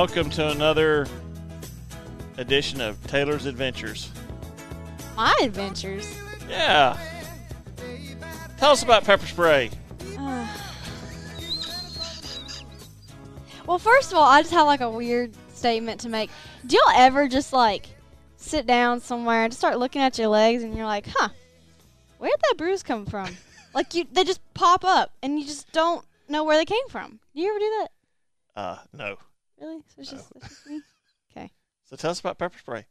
welcome to another edition of Taylor's Adventures. My adventures? Yeah. Tell us about pepper spray. Well, first of all, I just have like a weird statement to make. Do y'all ever just like sit down somewhere and just start looking at your legs and you're like, where'd that bruise come from? Like they just pop up and you just don't know where they came from. Do you ever do that? No. Really? So it's just me? Okay. So tell us about pepper spray.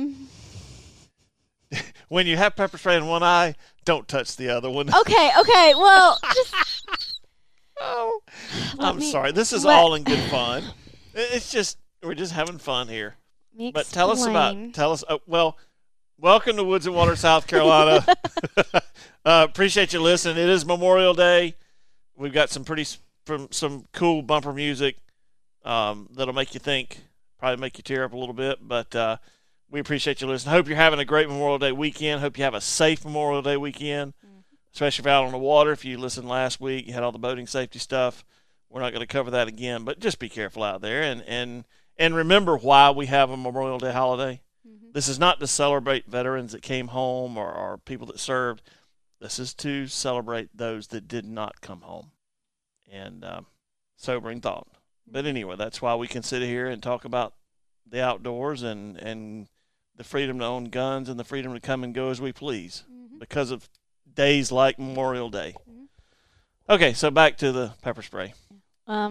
When you have pepper spray in one eye, don't touch the other one. Okay. Well, just. Oh, I'm sorry. This is all in good fun. It's just we're just having fun here. But tell us. Welcome to Woods and Water, South Carolina. Appreciate you listening. It is Memorial Day. We've got some cool bumper music that'll make you think, probably make you tear up a little bit. But we appreciate you listening. Hope you're having a great Memorial Day weekend. Hope you have a safe Memorial Day weekend. Especially if you're out on the water. If you listened last week, you had all the boating safety stuff. We're not going to cover that again, but just be careful out there and remember why we have a Memorial Day holiday. Mm-hmm. This is not to celebrate veterans that came home or people that served. This is to celebrate those that did not come home. And sobering thought. But anyway, that's why we can sit here and talk about the outdoors and the freedom to own guns and the freedom to come and go as we please because of days like Memorial Day. Okay, so back to the pepper spray. So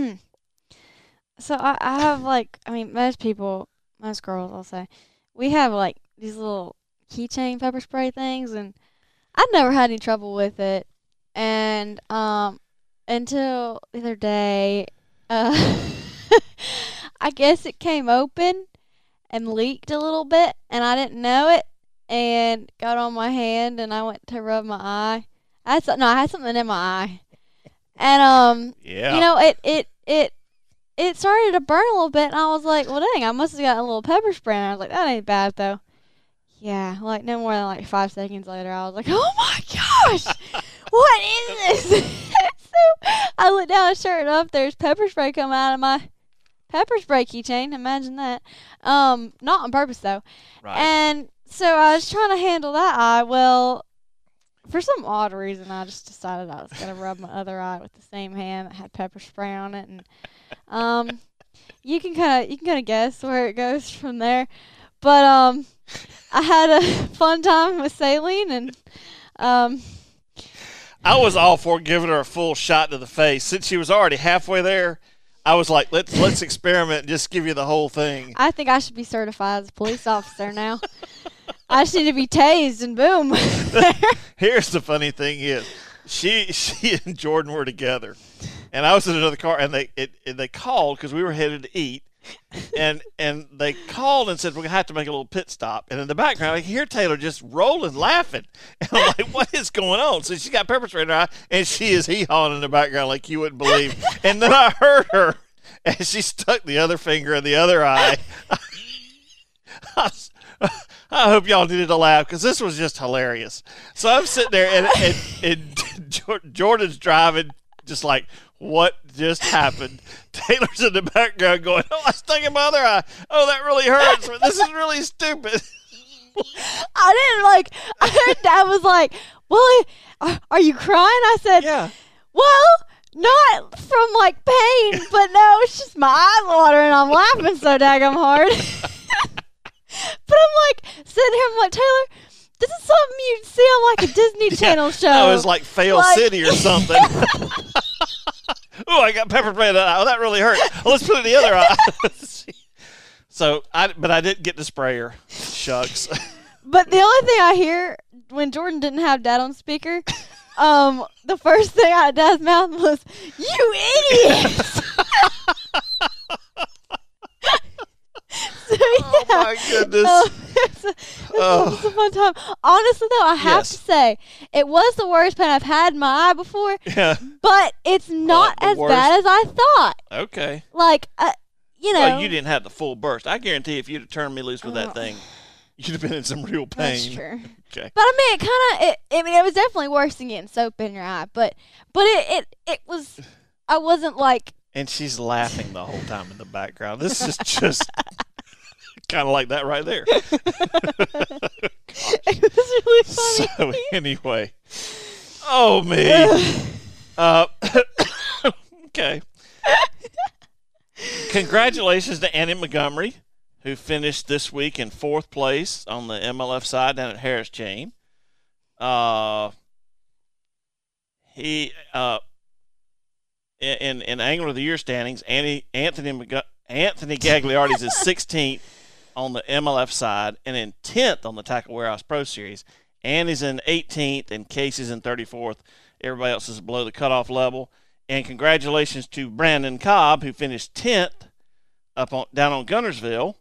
I have most girls, I'll say, we have like these little keychain pepper spray things, and I've never had any trouble with it. And until the other day, I guess it came open and leaked a little bit, and I didn't know it. And got on my hand, and I went to rub my eye. I had something in my eye, and it started to burn a little bit, and I was like, well, dang, I must have gotten a little pepper spray. And I was like, that ain't bad though. Yeah, like no more than 5 seconds later, I was like, oh my gosh, what is this? So I looked down, sure enough, there's pepper spray coming out of my pepper spray keychain. Imagine that. Not on purpose though. Right. And so I was trying to handle that eye. Well, for some odd reason, I just decided I was going to rub my other eye with the same hand that had pepper spray on it. And you can kind of guess where it goes from there. But I had a fun time with saline, and I was all for giving her a full shot to the face. Since she was already halfway there, I was like, let's experiment and just give you the whole thing. I think I should be certified as a police officer now. I just need to be tased and boom. Here's the funny thing is, she and Jordan were together, and I was in another car, and they called because we were headed to eat, and they called and said we're gonna have to make a little pit stop, and in the background I can hear Taylor just rolling, laughing, and I'm like, what is going on? So she got pepper spray in her eye, and she is hee-hawing in the background like you wouldn't believe, and then I heard her, and she stuck the other finger in the other eye. I hope y'all needed to laugh because this was just hilarious. So I'm sitting there and Jordan's driving just like, what just happened? Taylor's in the background going, oh, I stuck in my other eye. Oh, that really hurts. This is really stupid. I heard Dad was like, well, are you crying? I said, yeah. Well, not from pain, but no, it's just my eyes watering. I'm laughing so daggum hard. But I'm sitting here, I'm like, Taylor, this is something you'd see on a Disney Channel show. No, it was like Fail City or something. Oh, I got pepper spray in that eye. Oh, that really hurt. Well, let's put it in the other eye. So, but I didn't get the sprayer. Shucks. But the only thing I hear when Jordan didn't have Dad on speaker, the first thing out of Dad's mouth was, you idiots! So, yeah. Oh, my goodness. It was a fun time. Honestly, though, I have to say, it was the worst pain I've had in my eye before. Yeah. But it's not as bad as I thought. Okay. Well, you didn't have the full burst. I guarantee if you'd have turned me loose with that thing, you'd have been in some real pain. That's true. Okay. But it was definitely worse than getting soap in your eye. But it was, I wasn't and she's laughing the whole time in the background. This is just kind of like that right there. It was really funny. So anyway, oh me. Okay. Congratulations to Annie Montgomery, who finished this week in 4th place on the MLF side down at Harris Chain. In Angler of the Year standings, Anthony Gagliardi's is 16th on the MLF side and in 10th on the Tackle Warehouse Pro Series. Annie's in 18th and Casey's in 34th. Everybody else is below the cutoff level. And congratulations to Brandon Cobb, who finished 10th down on Gunnersville.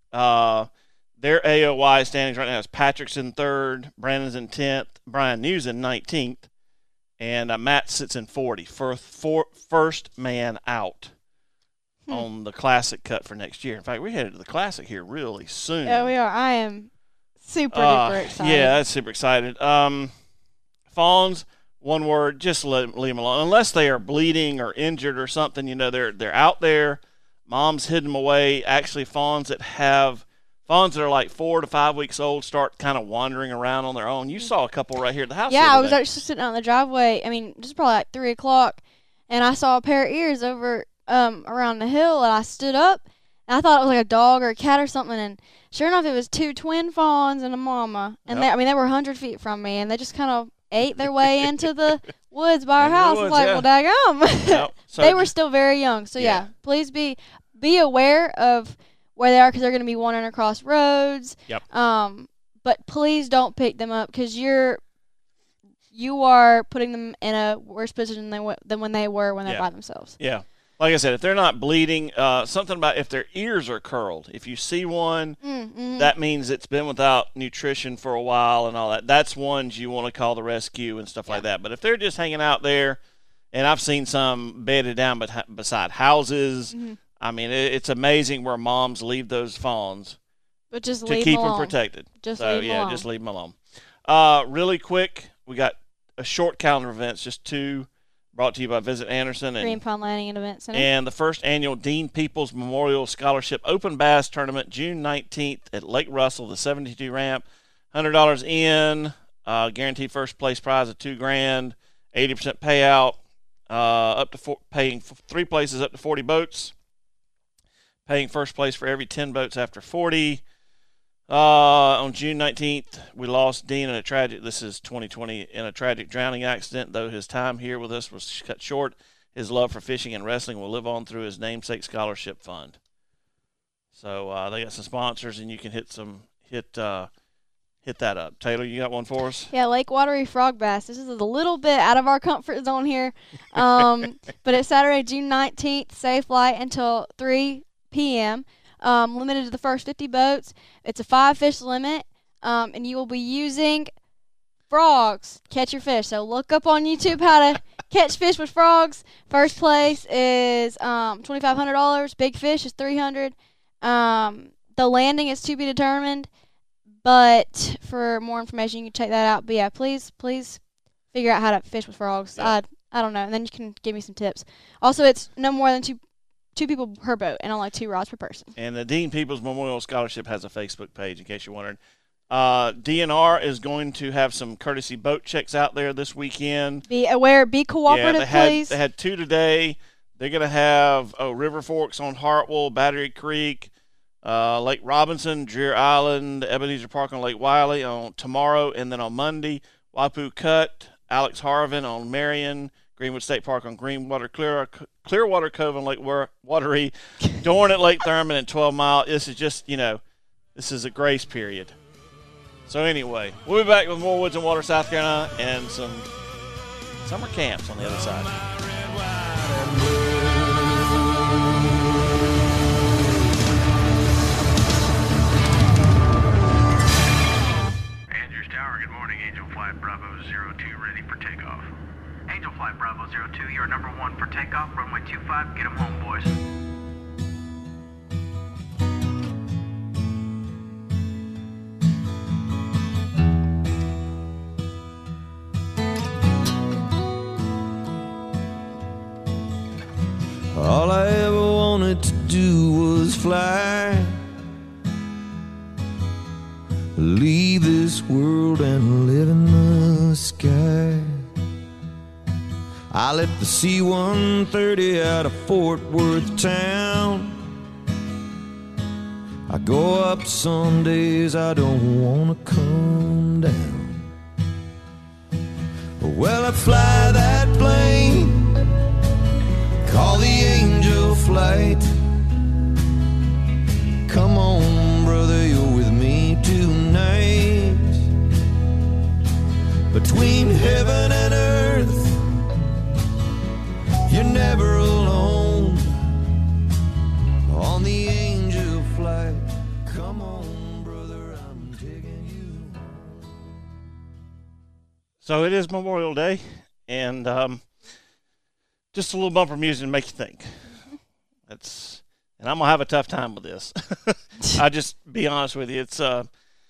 Their AOY standings right now is Patrick's in 3rd, Brandon's in 10th, Brian News in 19th, and Matt sits in 40. First man out on the Classic cut for next year. In fact, we're headed to the Classic here really soon. Yeah, we are. I am super duper excited. Yeah, that's super excited. Fawns, one word, just leave them alone. Unless they are bleeding or injured or something, they're out there. Mom's hidden them away. Actually, fawns that are like 4 to 5 weeks old start kind of wandering around on their own. You saw a couple right here at the house. Yeah, I was actually sitting out in the driveway. I mean, just probably like 3 o'clock, and I saw a pair of ears over around the hill, and I stood up, and I thought it was like a dog or a cat or something, and sure enough, it was 2 twin fawns and a mama, and they were 100 feet from me, and they just kind of ate their way into the woods by our house. I was like, well, daggum. Yep. So they were still very young, so yeah please be aware of where they are, because they're going to be wandering across roads. Yep. But please don't pick them up, because you are putting them in a worse position than when they were when they're by themselves. Yeah. Like I said, if they're not bleeding, something about if their ears are curled. If you see one, that means it's been without nutrition for a while and all that. That's ones you want to call the rescue and stuff like that. But if they're just hanging out there, and I've seen some bedded down beside houses, I mean, it's amazing where moms leave those fawns but just to keep them protected. Just leave them alone. Just leave them alone. Really quick, we got a short calendar of events, just 2, brought to you by Visit Anderson Green Pond Landing and Event Center. And the first annual Dean Peoples Memorial Scholarship Open Bass Tournament, June 19th at Lake Russell, the 72 ramp. $100 in, guaranteed first place prize of $2,000, 80% payout, paying 3 places up to 40 boats. Paying first place for every 10 boats after 40. On June 19th, we lost Dean in a tragic drowning accident. Though his time here with us was cut short, his love for fishing and wrestling will live on through his namesake scholarship fund. So they got some sponsors, and you can hit that up. Taylor, you got one for us? Yeah, Lake Watery Frog Bass. This is a little bit out of our comfort zone here, but it's Saturday, June 19th. Safe flight until 3 p.m. Limited to the first 50 boats. It's a 5-fish limit, and you will be using frogs to catch your fish. So look up on YouTube how to catch fish with frogs. First place is $2,500. Big fish is $300. The landing is to be determined, but for more information, you can check that out. But yeah, please figure out how to fish with frogs. Yep. I don't know, and then you can give me some tips. Also, it's no more than two people per boat and only 2 rods per person. And the Dean Peoples Memorial Scholarship has a Facebook page, in case you're wondering. DNR is going to have some courtesy boat checks out there this weekend. Be aware, be cooperative, please. They had 2 today. They're going to have River Forks on Hartwell, Battery Creek, Lake Robinson, Dreer Island, Ebenezer Park on Lake Wiley on tomorrow, and then on Monday, Waipu Cut, Alex Harvin on Marion, Greenwood State Park on Greenwater, Clearwater Cove on Lake Watery, Dorn at Lake Thurman, and 12 Mile. This is just, this is a grace period. So anyway, we'll be back with more Woods and Water, South Carolina, and some summer camps on the other side. Andrews Tower, good morning. Angel Flight Bravo 02 ready for takeoff. Angel Flight Bravo 02, you're number 1 for takeoff. Runway 25, get them home, boys. All all I ever wanted to do was fly, leave this world and live in the sky. I left the C-130 out of Fort Worth town. I go up some days I don't wanna come down. Well, I fly that plane, call the Angel Flight. Come on, brother, you're with me tonight. Between heaven and earth, you're never alone on the Angel Flight. Come on, brother, I'm taking you home. So it is Memorial Day, and just a little bumper music to make you think. And I'm gonna have a tough time with this. I just be honest with you, it's I'm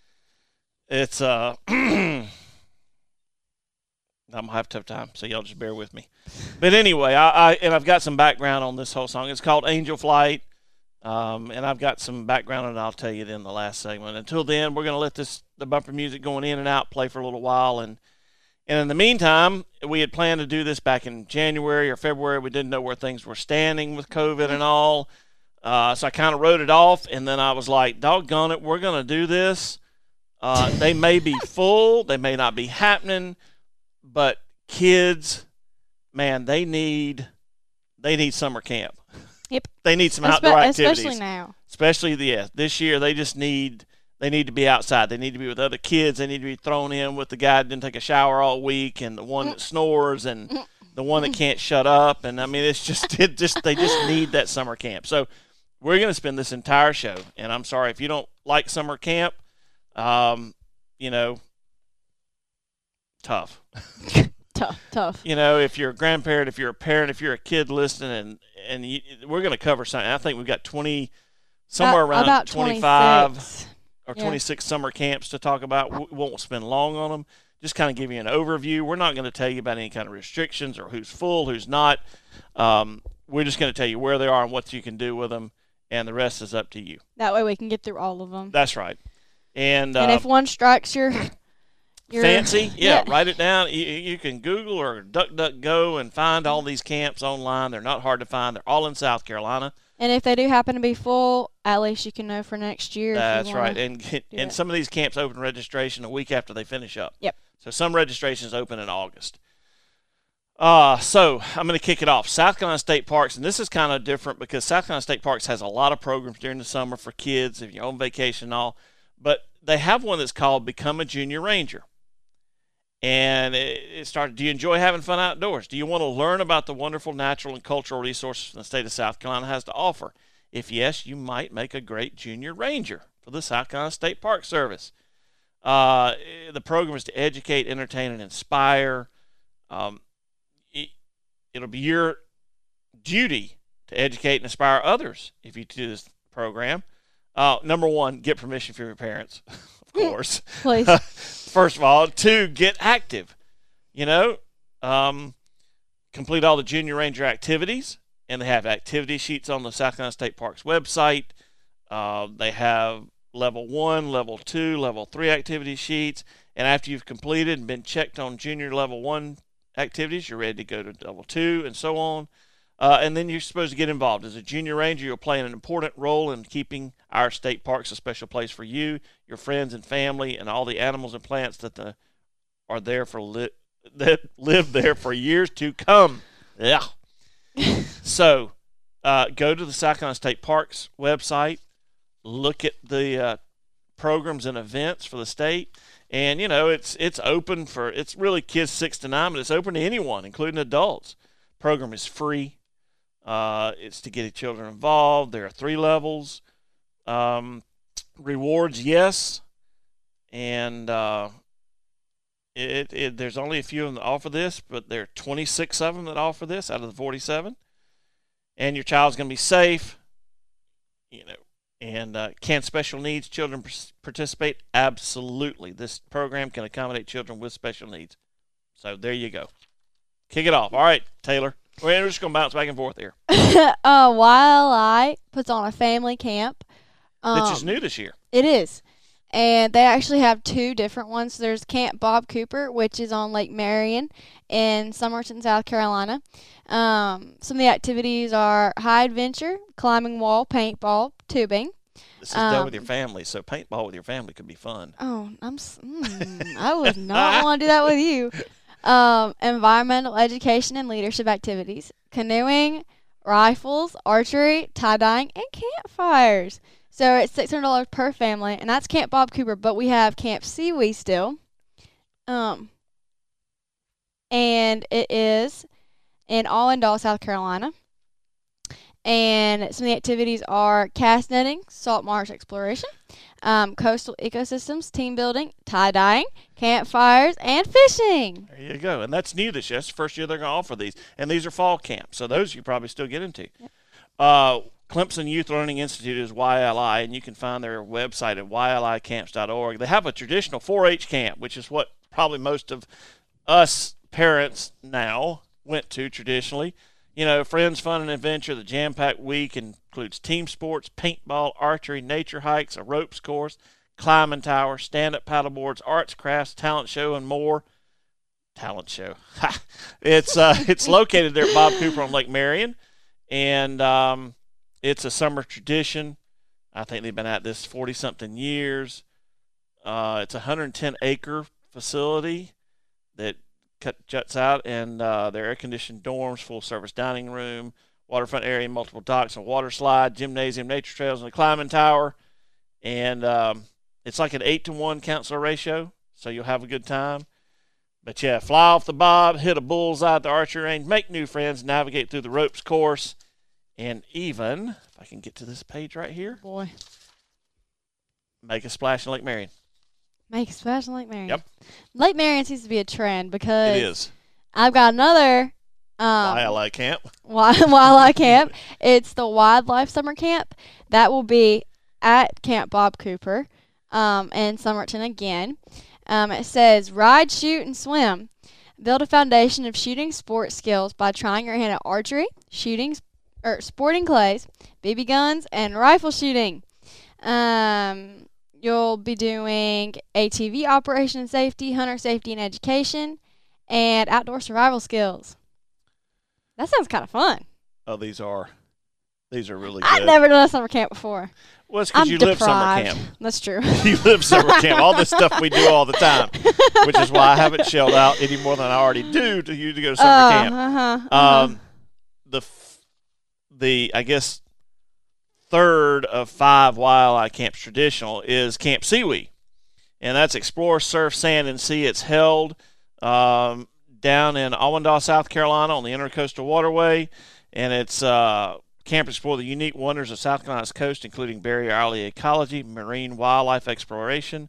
gonna have a tough time, so y'all just bear with me. But anyway, I've got some background on this whole song. It's called Angel Flight, and I've got some background, and I'll tell you in the last segment. Until then, we're gonna let the bumper music going in and out play for a little while, and in the meantime, we had planned to do this back in January or February. We didn't know where things were standing with COVID and all, so I kind of wrote it off, and then I was like, doggone it, we're gonna do this. They may be full, they may not be happening, but kids, man, they need summer camp. Yep. They need some outdoor activities. Especially now. Especially this year, they need to be outside. They need to be with other kids. They need to be thrown in with the guy that didn't take a shower all week, and the one that snores, and the one that can't shut up. And I mean, they just need that summer camp. So we're going to spend this entire show, and I'm sorry if you don't like summer camp. Tough. Tough. If you're a grandparent, if you're a parent, if you're a kid listening, we're going to cover something. I think we've got somewhere around about 25 26. or 26 summer camps to talk about. We won't spend long on them. Just kind of give you an overview. We're not going to tell you about any kind of restrictions or who's full, who's not. We're just going to tell you where they are and what you can do with them, and the rest is up to you. That way we can get through all of them. That's right. And if one strikes your fancy, write it down. You can Google or DuckDuckGo and find all these camps online. They're not hard to find. They're all in South Carolina. And if they do happen to be full, at least you can know for next year. That's right. And some of these camps open registration a week after they finish up. Yep. So some registrations open in August. So I'm going to kick it off. South Carolina State Parks, and this is kind of different because South Carolina State Parks has a lot of programs during the summer for kids if you're on vacation and all. But they have one that's called Become a Junior Ranger. And it started, do you enjoy having fun outdoors? Do you want to learn about the wonderful natural and cultural resources the state of South Carolina has to offer? If yes, you might make a great junior ranger for the South Carolina State Park Service. The program is to educate, entertain, and inspire. It'll be your duty to educate and inspire others if you do this program. Number one, get permission from your parents, of course. Please. First of all. 2, get active. Complete all the Junior Ranger activities, and they have activity sheets on the South Carolina State Parks website. They have level 1, level 2, level 3 activity sheets, and after you've completed and been checked on junior level 1 activities, you're ready to go to level 2 and so on. And then you're supposed to get involved. As a junior ranger, you'll play an important role in keeping our state parks a special place for you, your friends and family, and all the animals and plants that are there that live there for years to come. Yeah. So go to the South Carolina State Parks website, look at the programs and events for the state, and it's open for, it's really kids 6 to 9, but it's open to anyone, including adults. Program is free. It's to get children involved. There are 3 levels. Rewards, yes. And there's only a few of them that offer this, but there are 26 of them that offer this out of the 47. And your child's going to be safe. And can special needs children participate? Absolutely. This program can accommodate children with special needs. So there you go. Kick it off. All right, Taylor. We're just going to bounce back and forth here. YLI puts on a family camp. Which is new this year. It is. And they actually have 2 different ones. There's Camp Bob Cooper, which is on Lake Marion in Somerton, South Carolina. Some of the activities are high adventure, climbing wall, paintball, tubing. This is done with your family, so paintball with your family could be fun. Oh, I would not want to do that with you. Environmental education and leadership activities, canoeing, rifles, archery, tie-dyeing, and campfires. So it's $600 per family, and that's Camp Bob Cooper. But we have Camp Seawee still, and it is in Allendale, South Carolina. And some of the activities are cast netting, salt marsh exploration, coastal ecosystems, team building, tie-dyeing, campfires, and fishing. There you go. And that's new this year. That's the first year they're going to offer these. And these are fall camps, so those you probably still get into. Yep. Clemson Youth Learning Institute is YLI, and you can find their website at ylicamps.org. They have a traditional 4-H camp, which is what probably most of us parents now went to traditionally. You know, friends, fun, and adventure. The jam-packed week includes team sports, paintball, archery, nature hikes, a ropes course, climbing tower, stand-up paddleboards, arts, crafts, talent show, and more. Talent show. It's located there at Bob Cooper on Lake Marion, and it's a summer tradition. I think they've been at this 40-something years. It's a 110-acre facility that juts out, and their air-conditioned dorms, full-service dining room, waterfront area, multiple docks, and water slide, gymnasium, nature trails, and a climbing tower. And it's like an 8-to-1 counselor ratio, so you'll have a good time. But, yeah, fly off the bob, hit a bullseye at the archery range, make new friends, navigate through the ropes course, and even, if I can get to this page right here, Boy. make a splash in Lake Marion. Make a splash in Lake Marion. Yep. Lake Marion seems to be a trend because It is. I've got another YLI camp. wildlife camp. It's the Wildlife Summer Camp. That will be at Camp Bob Cooper in Somerton again. It says, ride, shoot, and swim. Build a foundation of shooting sports skills by trying your hand at archery, shooting, sporting clays, BB guns, and rifle shooting. You'll be doing ATV operation and safety, hunter safety and education, and outdoor survival skills. That sounds kind of fun. Oh, these are really good. I've never done a summer camp before. Well, it's because you live summer camp. That's true. You live summer camp. All this stuff we do all the time, which is why I haven't shelled out any more than I already do to you to go to summer camp. The I guess third of 5 YLI camps traditional is Camp Seawee, and that's explore, surf, sand, and sea. It's held down in Allendale, South Carolina, on the Intercoastal Waterway, and it's camp explore the unique wonders of South Carolina's coast, including barrier island ecology, marine wildlife exploration,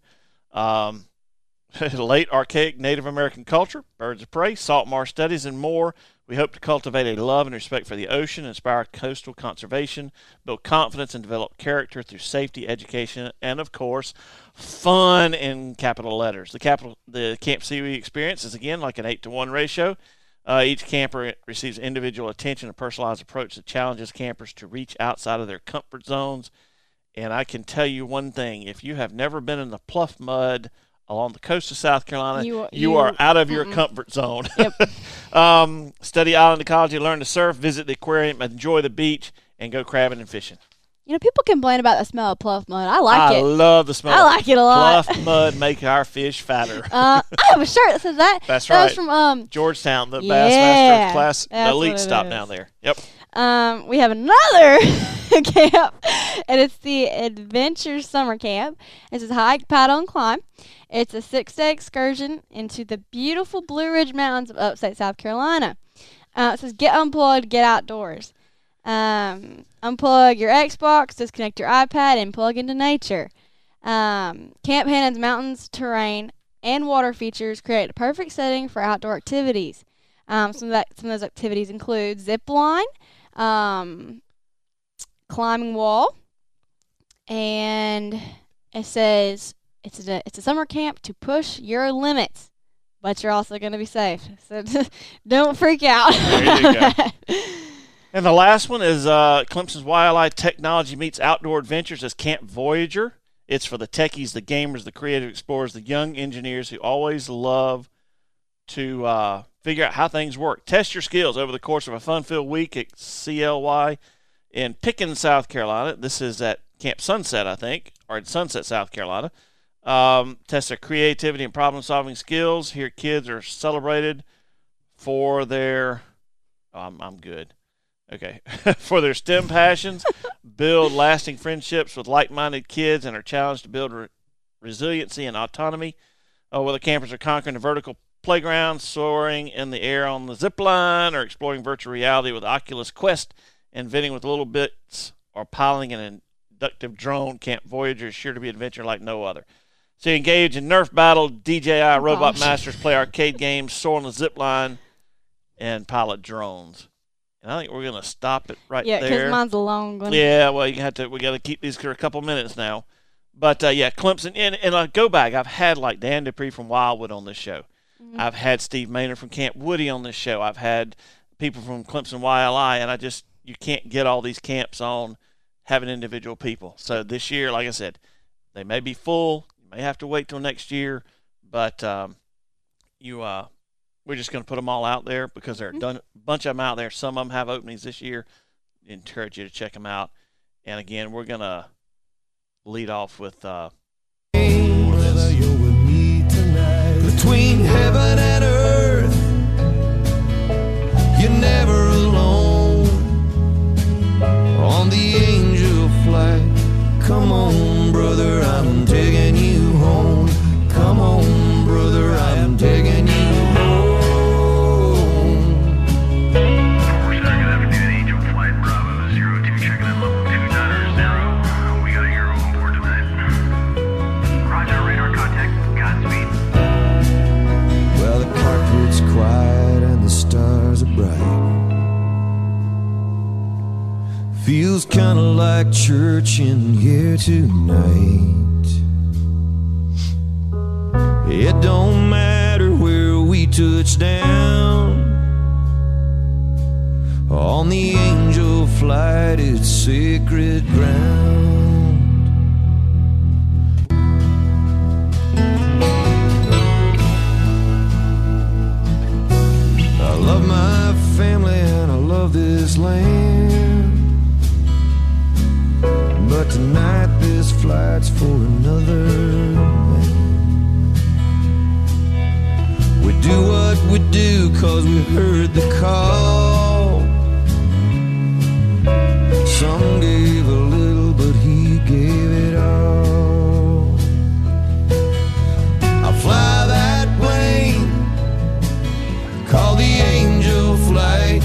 late archaic Native American culture, birds of prey, salt marsh studies, and more. We hope to cultivate a love and respect for the ocean, inspire coastal conservation, build confidence, and develop character through safety, education, and, of course, fun in capital letters. The Camp Seawee experience is, again, like an 8-to-1 ratio. Each camper receives individual attention and personalized approach that challenges campers to reach outside of their comfort zones. And I can tell you one thing. If you have never been in the pluff mud along the coast of South Carolina, you are out of your comfort zone. Yep. Study island ecology, learn to surf, visit the aquarium, enjoy the beach, and go crabbing and fishing. You know, people complain about the smell of pluff mud. I like it. I love the smell. I like it a lot. Pluff mud make our fish fatter. I have a shirt that says that. That's that right. was from Georgetown, the yeah, Bassmaster class, that's elite what it stop is. down there. Yep. We have another camp, and it's the Adventure Summer Camp. It says hike, paddle, and climb. It's a 6-day excursion into the beautiful Blue Ridge Mountains of upstate South Carolina. It says get unplugged, get outdoors. Unplug your Xbox, disconnect your iPad, and plug into nature. Camp Hannon's mountains, terrain, and water features create a perfect setting for outdoor activities. Some of those activities include zip line, climbing wall, and it says it's a summer camp to push your limits, but you're also going to be safe. So don't freak out. There you go. And the last one is Clemson's YLI Technology Meets Outdoor Adventures as Camp Voyager. It's for the techies, the gamers, the creative explorers, the young engineers who always love to figure out how things work. Test your skills over the course of a fun-filled week at CLY in Pickens, South Carolina. This is at Camp Sunset, I think, or at Sunset, South Carolina. Test their creativity and problem-solving skills. Here, kids are celebrated for their I'm good. Okay. For their STEM passions, build lasting friendships with like-minded kids, and are challenged to build resiliency and autonomy. Where the campers are conquering the vertical playground, soaring in the air on the zip line, or exploring virtual reality with Oculus Quest, inventing with little bits, or piloting an inductive drone. Camp Voyager is sure to be an adventure like no other. So you engage in Nerf battle, DJI Robot Masters, play arcade games, soar on the zip line, and pilot drones. And I think we're going to stop it right there. Yeah, because mine's a long one. Yeah, well, we got to keep these for a couple minutes now. But, yeah, Clemson. And I go back. I've had, like, Dan Dupree from Wildwood on this show. Mm-hmm. I've had Steve Maynard from Camp Woody on this show. I've had people from Clemson YLI. And you can't get all these camps on having individual people. So this year, like I said, they may be full. You may have to wait till next year. But we're just going to put them all out there because there are a bunch of them out there. Some of them have openings this year. I encourage you to check them out. And, again, we're going to lead off with Whether you're with me tonight, between heaven and earth, you're never alone. On the angel flight, come on, brother, I'm taking you home. Come on, brother, I'm taking you home. Angel Flight Bravo 02, checking in level 290. We got a hero on board tonight. Roger, radar contact, Godspeed. Well, the carpet's quiet and the stars are bright. Feels kinda like church in here tonight. It don't matter where we touch down. On the angel flight, it's sacred ground. I love my family and I love this land, but tonight this flight's for another man. We do what we do 'cause we heard the call. Some gave a little, but he gave it all. I fly that plane called the Angel Flight.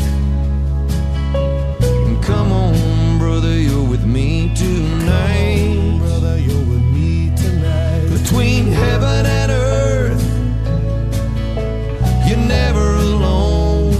And come on, brother, you're with me tonight. Brother, you're with me tonight. Between heaven and earth, you're never alone.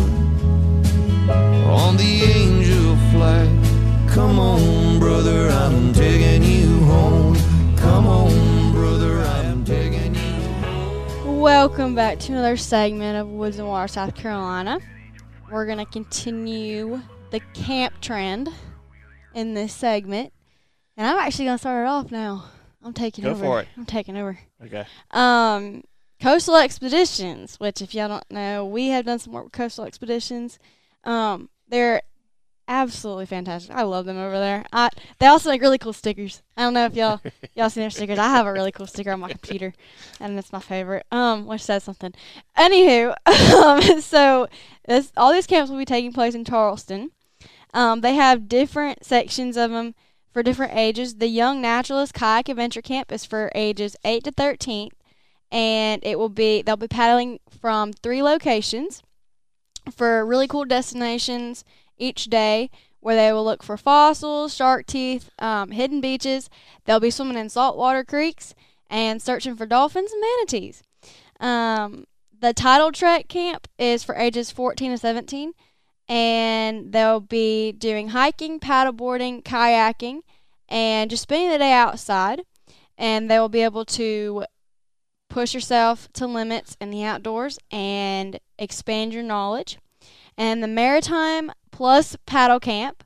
On the Angel Flight, come on, brother, I'm taking you home. Come on, brother, I'm taking you home. Welcome back to another segment of Woods and Water, South Carolina. We're going to continue the camp trend in this segment. And I'm actually going to start it off now. I'm taking over. Go for it. I'm taking over. Okay. Coastal Expeditions, which if y'all don't know, we have done some work with Coastal Expeditions. They're absolutely fantastic. I love them over there. They also make really cool stickers. I don't know if y'all seen their stickers. I have a really cool sticker on my computer, and it's my favorite. Which says something. Anywho, so all these camps will be taking place in Charleston. They have different sections of them for different ages. The Young Naturalist Kayak Adventure Camp is for ages 8 to 13, and they'll be paddling from 3 locations for really cool destinations each day, where they will look for fossils, shark teeth, hidden beaches. They'll be swimming in saltwater creeks and searching for dolphins and manatees. The Tidal Trek Camp is for ages 14 to 17, and they'll be doing hiking, paddleboarding, kayaking, and just spending the day outside. And they will be able to push yourself to limits in the outdoors and expand your knowledge. And the Maritime Plus Paddle Camp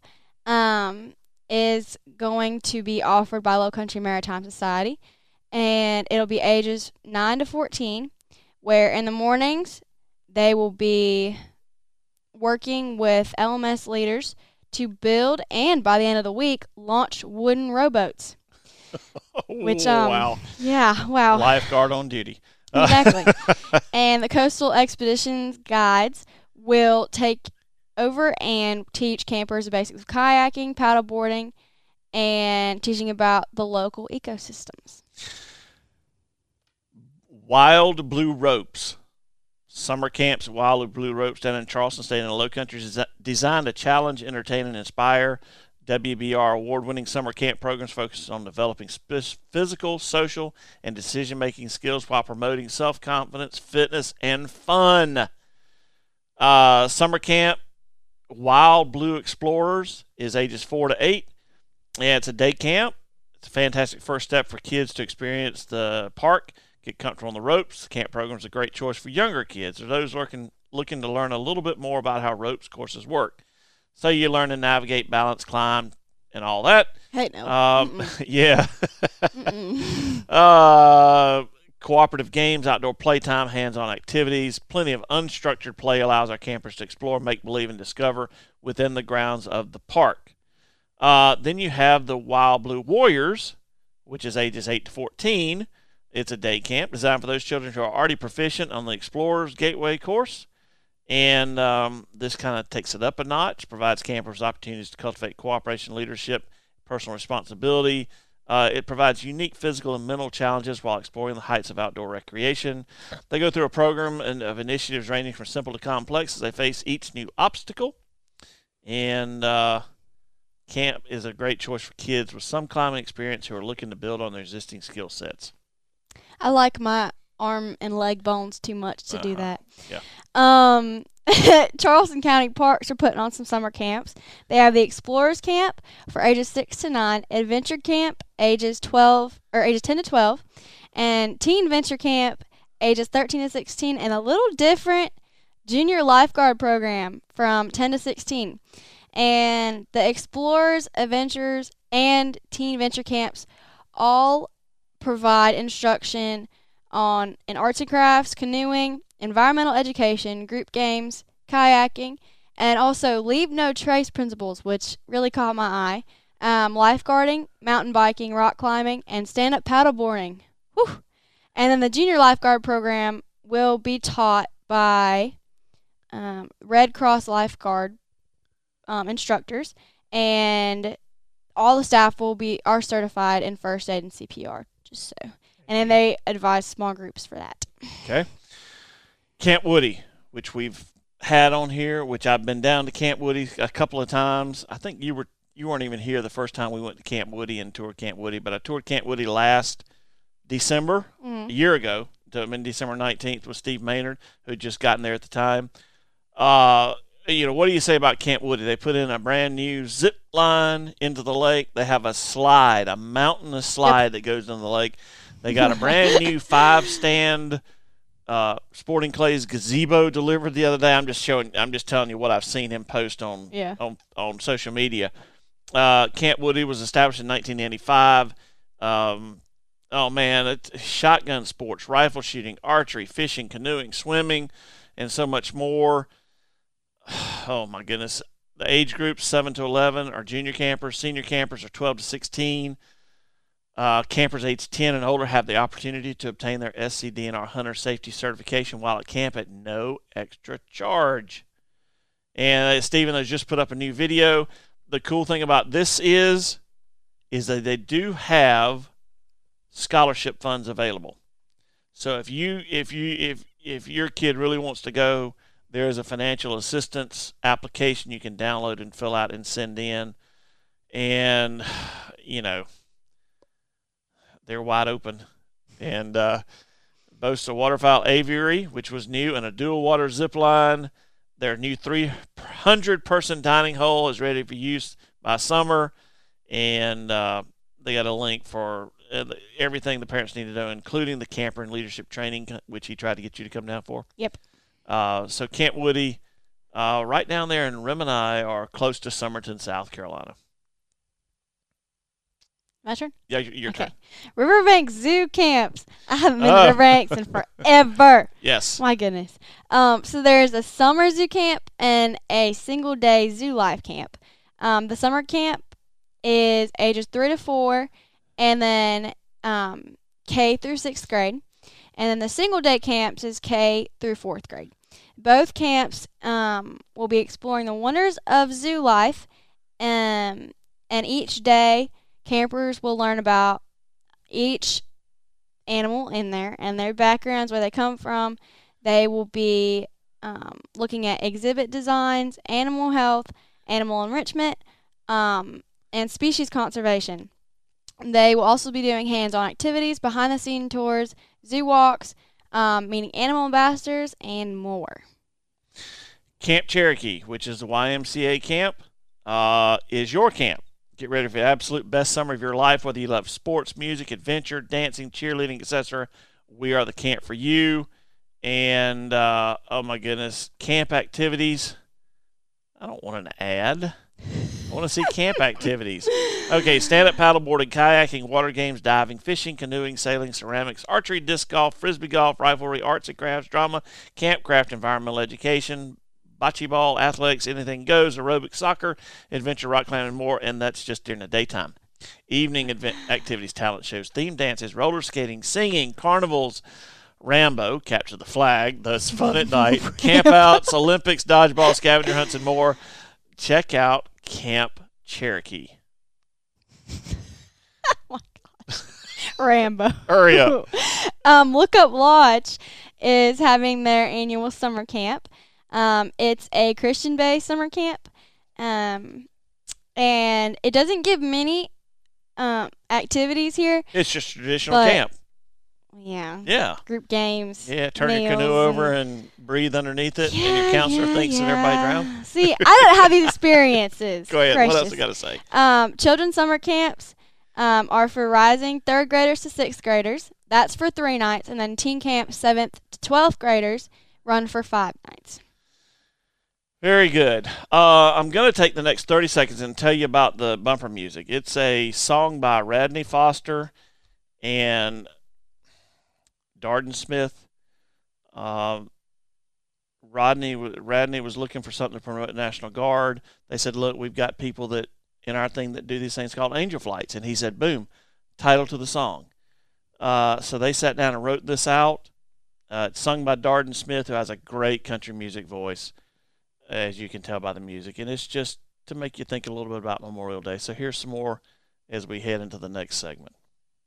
is going to be offered by Low Country Maritime Society, and it'll be ages 9 to 14, where in the mornings they will be working with LMS leaders to build and, by the end of the week, launch wooden rowboats. Which, wow. Yeah, wow. Lifeguard on duty. Exactly. And the Coastal Expeditions guides will take over and teach campers the basics of kayaking, paddleboarding, and teaching about the local ecosystems. Wild Blue Ropes. Summer camps at Wild Blue Ropes down in Charleston State in the Low Country is designed to challenge, entertain, and inspire. WBR award-winning summer camp programs focus on developing physical, social, and decision-making skills while promoting self-confidence, fitness, and fun. Summer camp Wild Blue Explorers is ages 4 to 8, and it's a day camp. It's a fantastic first step for kids to experience the park, get comfortable on the ropes. The camp program is a great choice for younger kids or those looking to learn a little bit more about how ropes courses work. So you learn to navigate, balance, climb, and all that. Hey, no. Yeah. Cooperative games, outdoor playtime, hands-on activities. Plenty of unstructured play allows our campers to explore, make believe, and discover within the grounds of the park. Then you have the Wild Blue Warriors, which is ages 8 to 14. It's a day camp designed for those children who are already proficient on the Explorer's Gateway course. And this kind of takes it up a notch, provides campers opportunities to cultivate cooperation, leadership, personal responsibility. It provides unique physical and mental challenges while exploring the heights of outdoor recreation. They go through a program of initiatives ranging from simple to complex as they face each new obstacle. And camp is a great choice for kids with some climbing experience who are looking to build on their existing skill sets. I like my arm and leg bones too much to do that. Yeah. Charleston County Parks are putting on some summer camps. They have the Explorers Camp for ages 6 to 9, Adventure Camp ages 10 to 12, and Teen Venture Camp ages 13 to 16, and a little different Junior Lifeguard program from 10 to 16. And the Explorers, Adventures, and Teen Venture Camps all provide instruction in arts and crafts, canoeing, environmental education, group games, kayaking, and also leave no trace principles, which really caught my eye. Lifeguarding, mountain biking, rock climbing, and stand-up paddleboarding. Whew. And then the junior lifeguard program will be taught by Red Cross lifeguard instructors, and all the staff are certified in first aid and CPR. Just so. And then they advise small groups for that. Okay. Camp Woody, which we've had on here, which I've been down to Camp Woody a couple of times. I think you weren't even here the first time we went to Camp Woody and toured Camp Woody, but I toured Camp Woody last December, a year ago, December 19th with Steve Maynard, who had just gotten there at the time. What do you say about Camp Woody? They put in a brand new zip line into the lake. They have a mountainous slide that goes into the lake. They got a brand new 5-stand Sporting Clay's gazebo delivered the other day. I'm just telling you what I've seen him post on social media. Camp Woody was established in 1995. It's shotgun sports, rifle shooting, archery, fishing, canoeing, swimming, and so much more. Oh my goodness. The age groups 7 to 11 are junior campers. Senior campers are 12 to 16. Campers age 10 and older have the opportunity to obtain their SCDNR Hunter Safety Certification while at camp at no extra charge. And Stephen has just put up a new video. The cool thing about this is that they do have scholarship funds available. So if your kid really wants to go, there is a financial assistance application you can download and fill out and send in. And, they're wide open. And boasts a waterfowl aviary, which was new, and a dual water zip line. Their new 300-person dining hall is ready for use by summer. And they got a link for everything the parents need to know, including the camper and leadership training, which he tried to get you to come down for. Yep. So Camp Woody, right down there in Remini, are close to Summerton, South Carolina. My turn? Yeah, your Okay. turn. Riverbank Zoo Camps. I haven't been to Riverbanks in forever. Yes. My goodness. So there's a summer zoo camp and a single-day zoo life camp. The summer camp is ages 3 to 4, and then K through 6th grade. And then the single-day camps is K through 4th grade. Both camps will be exploring the wonders of zoo life, and each day campers will learn about each animal in there and their backgrounds, where they come from. They will be looking at exhibit designs, animal health, animal enrichment, and species conservation. They will also be doing hands-on activities, behind-the-scene tours, zoo walks, meeting animal ambassadors, and more. Camp Cherokee, which is the YMCA camp, is your camp. Get ready for the absolute best summer of your life, whether you love sports, music, adventure, dancing, cheerleading, etc. We are the camp for you. And, oh my goodness, camp activities. I don't want an ad. I want to see camp activities. Okay, stand-up paddleboarding, kayaking, water games, diving, fishing, canoeing, sailing, ceramics, archery, disc golf, frisbee golf, riflery, arts and crafts, drama, campcraft, environmental education, bocce ball, athletics, anything goes, aerobic, soccer, adventure, rock climbing, and more, and that's just during the daytime. Evening event activities, talent shows, theme dances, roller skating, singing, carnivals, Rambo, capture the flag, thus fun at night, campouts, Olympics, dodgeball, scavenger hunts, and more. Check out Camp Cherokee. Oh my gosh. Rambo. Hurry up. Look Up Lodge is having their annual summer camp. It's a Christian-based summer camp, and it doesn't give many activities here. It's just traditional But- camp. Yeah. Yeah. Group games. Yeah, turn your meals, canoe over and breathe underneath it, and your counselor thinks that everybody drowned. See, I don't have these experiences. Go ahead. What else Gracious. I got to say? Children's summer camps are for rising 3rd graders to 6th graders. That's for 3 nights. And then teen camp 7th to 12th graders run for 5 nights. Very good. I'm going to take the next 30 seconds and tell you about the bumper music. It's a song by Radney Foster and Darden Smith. Radney was looking for something to promote the National Guard. They said, look, we've got people that in our thing that do these things called angel flights. And he said, boom, title to the song. So they sat down and wrote this out. It's sung by Darden Smith, who has a great country music voice, as you can tell by the music. And it's just to make you think a little bit about Memorial Day. So here's some more as we head into the next segment.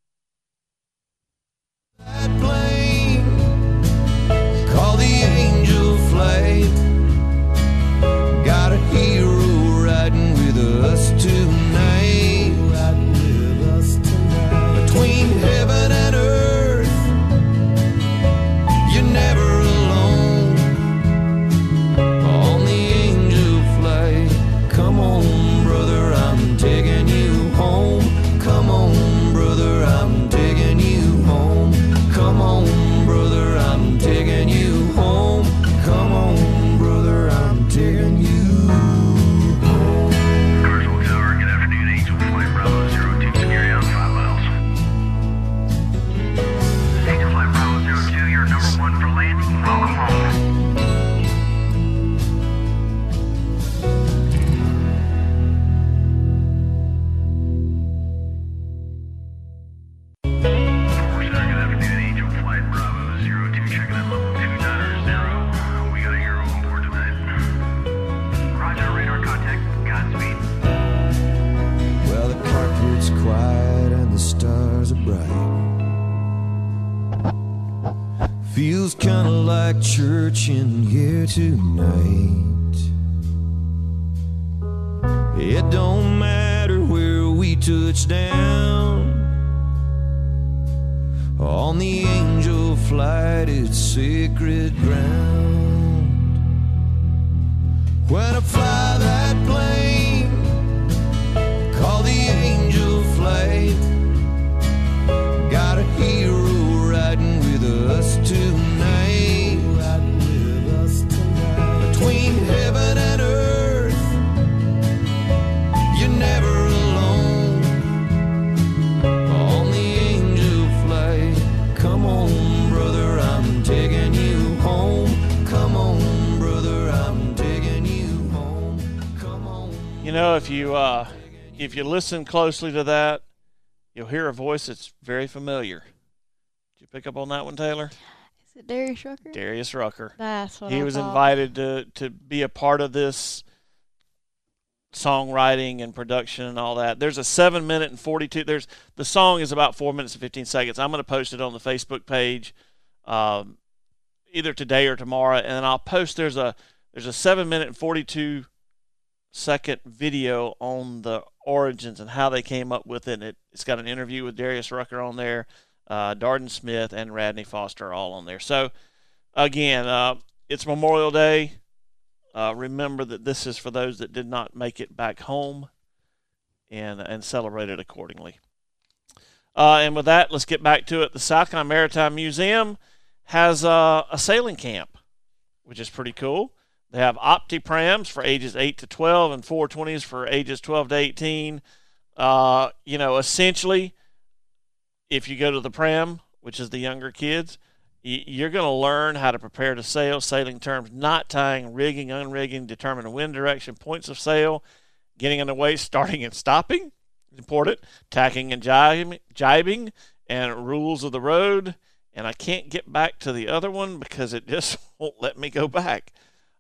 That plane called the Angel Flight got a hero riding with us tonight. Between heaven and earth, you're never alone on the Angel Flight. Come on, brother, I'm taking you home. Come on, brother, I'm taking you home. Come on, brother, I'm taking you home. Come on, brother, I'm taking you home. Commercial Tower, good afternoon. Angel Flight Bravo 02, security on 5 miles. Angel Flight Bravo 02, you're number 1 for landing. Welcome home. Good afternoon, Angel Flight Bravo 02, checking in level 290. We got a hero on board tonight. Roger, radar contact, Godspeed. Well, the carpet's quiet and the stars are bright. Feels kinda like church in here tonight. It don't matter where we touch down. On the Angel Flight, it's sacred ground. When I fly that plane called the Angel Flight, if you listen closely to that, you'll hear a voice that's very familiar. Did you pick up on that one, Taylor? Is it Darius Rucker? Darius Rucker. That's what He I was thought. invited to be a part of this songwriting and production and all that. There's a 7 minute and 42. The song is about 4 minutes and 15 seconds. I'm going to post it on the Facebook page, either today or tomorrow, and I'll post. There's a 7 minute and 42-second video on the origins and how they came up with it. It's got an interview with Darius Rucker on there, Darden Smith and Radney Foster are all on there. So again, it's Memorial Day. Remember that this is for those that did not make it back home, and celebrate it accordingly. And with that, let's get back to it. The South Carolina Maritime Museum has a sailing camp, which is pretty cool. They have opti-prams for ages 8 to 12 and 420s for ages 12 to 18. Essentially, if you go to the pram, which is the younger kids, you're going to learn how to prepare to sail, sailing terms, knot tying, rigging, unrigging, determine wind direction, points of sail, getting underway, starting and stopping, important, tacking and jibing, and rules of the road. And I can't get back to the other one because it just won't let me go back.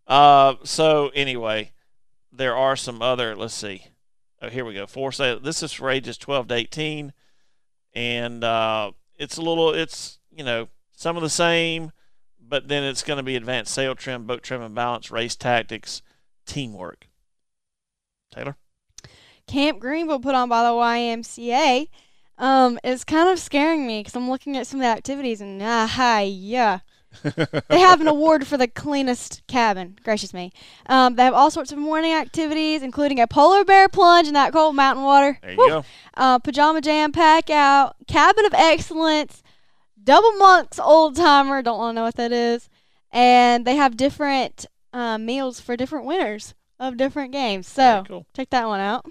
So anyway, there are some other, let's see. Oh, here we go. This is for ages 12 to 18. And it's some of the same, but then it's going to be advanced sail trim, boat trim and balance, race tactics, teamwork. Taylor? Camp Greenville put on by the YMCA is kind of scaring me because I'm looking at some of the activities and yeah. They have an award for the cleanest cabin. Gracious me. They have all sorts of morning activities, including a polar bear plunge in that cold mountain water. There you go. Pajama jam, pack out, cabin of excellence, double monks old timer. Don't want to know what that is. And they have different meals for different winners of different games. So cool. Check that one out.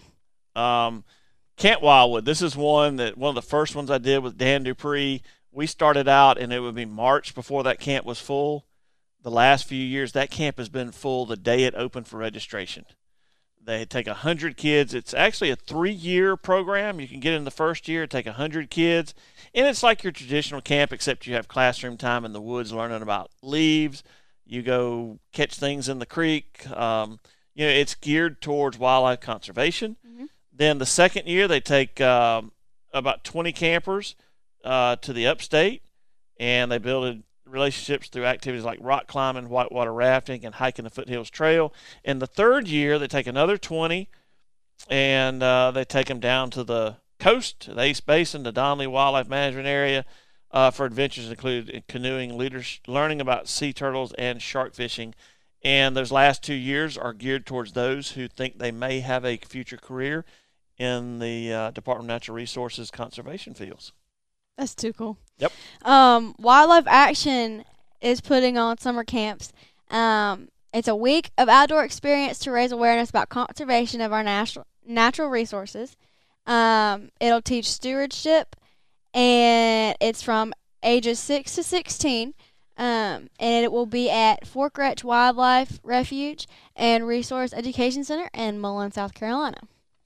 Camp Wildwood. This is one of the first ones I did with Dan Dupree. We started out, and it would be March before that camp was full. The last few years, that camp has been full the day it opened for registration. They take 100 kids. It's actually a 3-year program. You can get in the first year, take 100 kids. And it's like your traditional camp, except you have classroom time in the woods learning about leaves. You go catch things in the creek. It's geared towards wildlife conservation. Mm-hmm. Then the second year, they take about 20 campers to the upstate, and they build relationships through activities like rock climbing, whitewater rafting, and hiking the Foothills Trail. In the third year, they take another 20, and they take them down to the coast, to the Ace Basin, the Donley Wildlife Management Area, for adventures include canoeing, learning about sea turtles, and shark fishing. And those last 2 years are geared towards those who think they may have a future career in the Department of Natural Resources conservation fields. That's too cool. Yep. Wildlife Action is putting on summer camps. It's a week of outdoor experience to raise awareness about conservation of our natural resources. It'll teach stewardship, and it's from ages 6 to 16. And it will be at Fork Retch Wildlife Refuge and Resource Education Center in Mullen, South Carolina.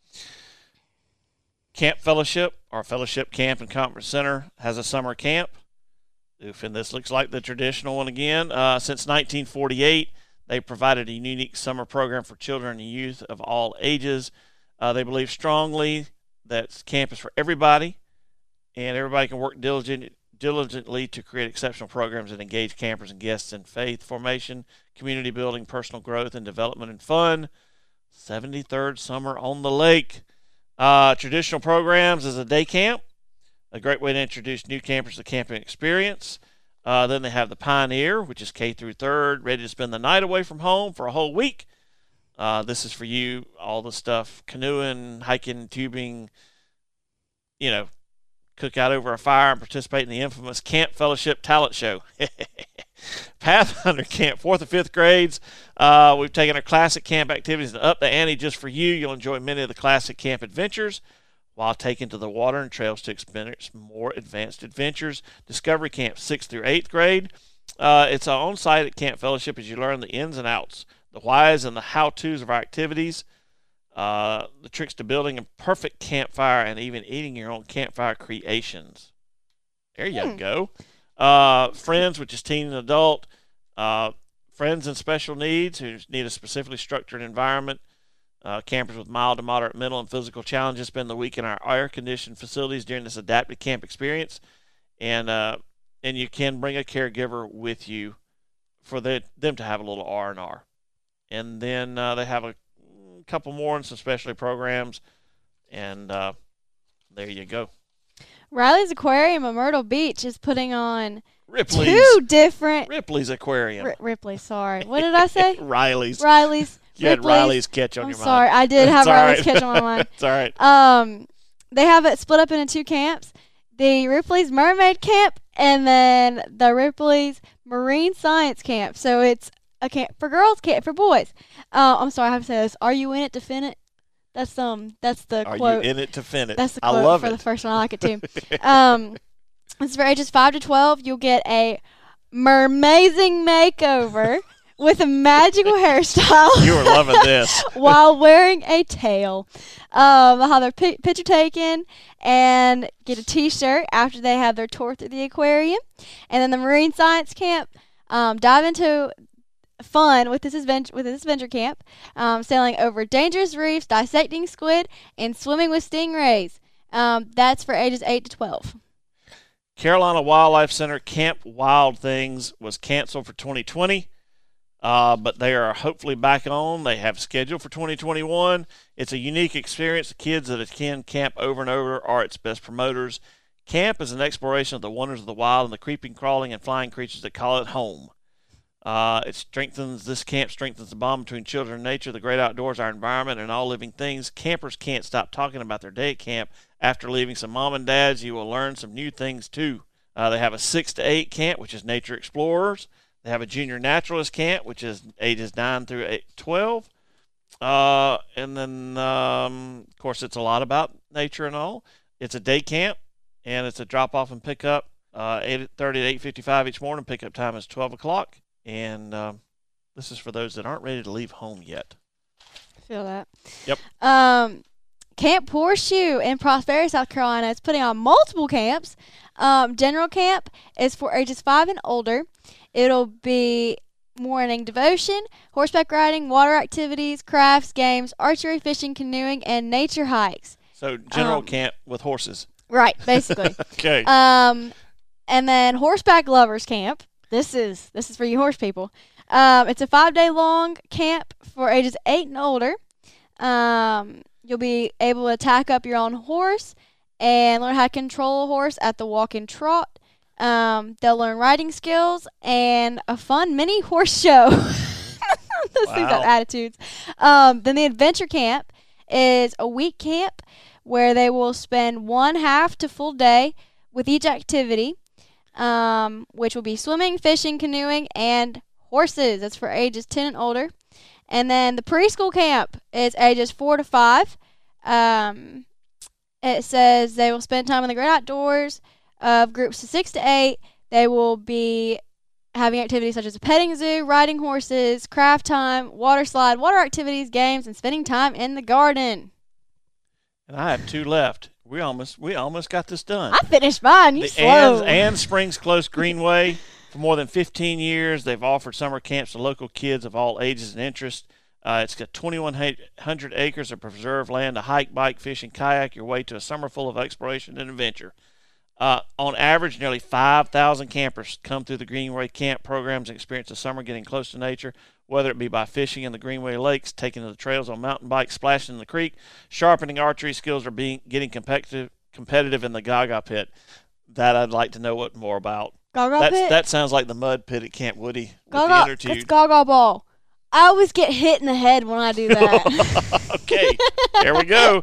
Camp Fellowship, our Fellowship Camp and Conference Center, has a summer camp. And this looks like the traditional one again. Since 1948, they provided a unique summer program for children and youth of all ages. They believe strongly that camp is for everybody, and everybody can work diligently to create exceptional programs that engage campers and guests in faith formation, community building, personal growth, and development and fun. 73rd Summer on the Lake. Traditional programs is a day camp, a great way to introduce new campers to the camping experience. Then they have the Pioneer, which is K through 3rd, ready to spend the night away from home for a whole week. This is for you, all the stuff, canoeing, hiking, tubing, cook out over a fire and participate in the infamous Camp Fellowship Talent Show. Pathfinder Camp, 4th and 5th grades. We've taken our classic camp activities and up the ante just for you. You'll enjoy many of the classic camp adventures while taken to the water and trails to experience more advanced adventures. Discovery Camp, 6th through 8th grade. It's on-site at Camp Fellowship as you learn the ins and outs, the whys and the how-tos of our activities. the tricks to building a perfect campfire and even eating your own campfire creations. There you go. Friends, which is teen and adult. Friends and special needs who need a specifically structured environment. Campers with mild to moderate mental and physical challenges spend the week in our air-conditioned facilities during this adapted camp experience. And you can bring a caregiver with you for them to have a little R&R. And then they have a couple more and some specialty programs. And there you go. Riley's Aquarium at Myrtle Beach is putting on Ripley's 2 different Aquarium. Ripley, sorry. What did I say? Riley's. You had Ripley's. Riley's catch on I'm your mind. sorry. I did have It's all Riley's right. catch on my mind. It's all right. They have it split up into 2 camps. The Ripley's Mermaid Camp and then the Ripley's Marine Science Camp. So it's a camp for girls, camp for boys. I'm sorry, I have to say this. Are you in it to fin it? That's the Are quote. you in it to fin it? That's the I quote love for it. the first one. I like it too. It's for ages 5 to 12. You'll get a mermazing makeover with a magical hairstyle. You are loving this. While wearing a tail. They'll have their picture taken and get a T-shirt after they have their tour through the aquarium. And then the Marine Science Camp, dive into fun with this adventure camp, sailing over dangerous reefs, dissecting squid, and swimming with stingrays. That's for ages 8 to 12. Carolina Wildlife Center Camp Wild Things was canceled for 2020, but they are hopefully back on. They have scheduled for 2021. It's a unique experience. The kids that attend camp over and over are its best promoters. Camp is an exploration of the wonders of the wild and the creeping, crawling, and flying creatures that call it home. This camp strengthens the bond between children and nature, the great outdoors, our environment, and all living things. Campers can't stop talking about their day at camp. After leaving some mom and dads, you will learn some new things too. They have a 6 to 8 camp, which is nature explorers. They have a junior naturalist camp, which is ages 9 through 12. And then, of course, it's a lot about nature and all. It's a day camp, and it's a drop-off and pick-up, 8:30 to 8:55 each morning. Pickup time is 12 o'clock. And this is for those that aren't ready to leave home yet. Feel that. Yep. Camp Horseshoe in Prosperity, South Carolina is putting on multiple camps. General camp is for ages 5 and older. It'll be morning devotion, horseback riding, water activities, crafts, games, archery, fishing, canoeing, and nature hikes. So general camp with horses. Right, basically. Okay. And then horseback lovers camp. This is for you horse people. It's a 5-day long camp for ages 8 and older. You'll be able to tack up your own horse and learn how to control a horse at the walk and trot. They'll learn riding skills and a fun mini horse show. Those things have attitudes. Then the adventure camp is a week camp where they will spend 1/2 to full day with each activity, which will be swimming, fishing, canoeing, and horses. That's for ages 10 and older. And then the preschool camp is ages 4 to 5. It says they will spend time in the great outdoors of groups of 6 to 8. They will be having activities such as a petting zoo, riding horses, craft time, water slide, water activities, games, and spending time in the garden. And I have 2 left. We almost got this done. I finished mine. You The slow. Ann Springs Close Greenway. For more than 15 years, they've offered summer camps to local kids of all ages and interests. It's got 2,100 acres of preserved land to hike, bike, fish, and kayak your way to a summer full of exploration and adventure. On average, nearly 5,000 campers come through the Greenway Camp programs and experience the summer getting close to nature, whether it be by fishing in the Greenway Lakes, taking to the trails on mountain bikes, splashing in the creek, sharpening archery skills, or getting competitive in the Gaga Pit. That I'd like to know what more about. Gaga pit? That sounds like the mud pit at Camp Woody with the Gaga, inner tube. it's Gaga ball. I always get hit in the head when I do that. Okay, there we go.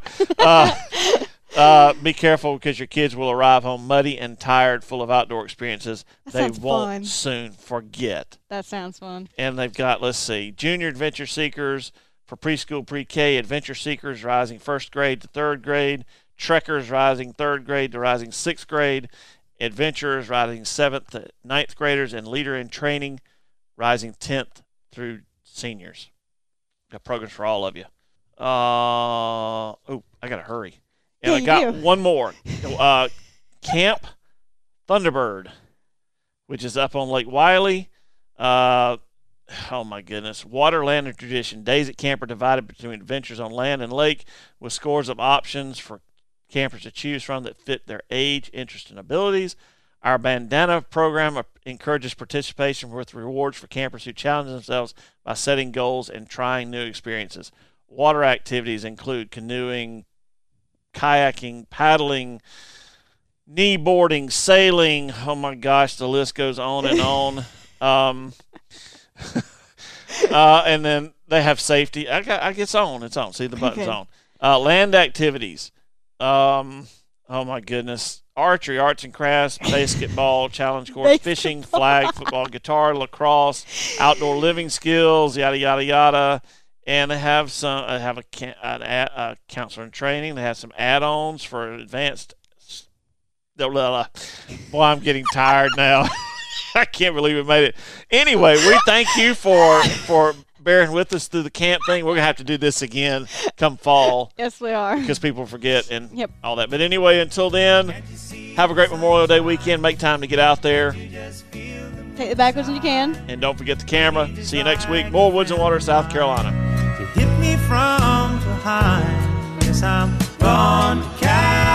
Be careful because your kids will arrive home muddy and tired, full of outdoor experiences That they sounds won't fun. soon forget. That sounds fun. And they've got, let's see, Junior Adventure Seekers for preschool, pre-K, Adventure Seekers rising 1st grade to 3rd grade, Trekkers rising 3rd grade to rising 6th grade, Adventurers rising 7th to 9th graders, and Leader in Training rising 10th through seniors. Got programs for all of you. I gotta hurry. And Yeah, I you got do. one more. Camp Thunderbird, which is up on Lake Wiley. Oh my goodness. Water, land, and tradition. Days at camp are divided between adventures on land and lake with scores of options for campers to choose from that fit their age, interest, and abilities. Our bandana program encourages participation with rewards for campers who challenge themselves by setting goals and trying new experiences. Water activities include canoeing, kayaking, paddling, kneeboarding, sailing. Oh my gosh, the list goes on and on. And then they have safety. It's on. It's on. See, the button's Okay. on. Land activities. Oh my goodness. Archery, arts and crafts, basketball, challenge course, fishing, flag, football, guitar, lacrosse, outdoor living skills, yada, yada, yada. And they have a counselor in training. They have some add-ons for advanced. Boy, I'm getting tired now. I can't believe we made it. Anyway, we thank you for bearing with us through the camp thing. We're going to have to do this again come fall Yes, we are. because people forget and Yep. all that. But anyway, until then, have a great Memorial Day weekend. Make time to get out there. Take the backwards when you can. And don't forget the camera. See you next week. More Woods and Water, South Carolina. You hit me from behind. Guess I'm gone to California.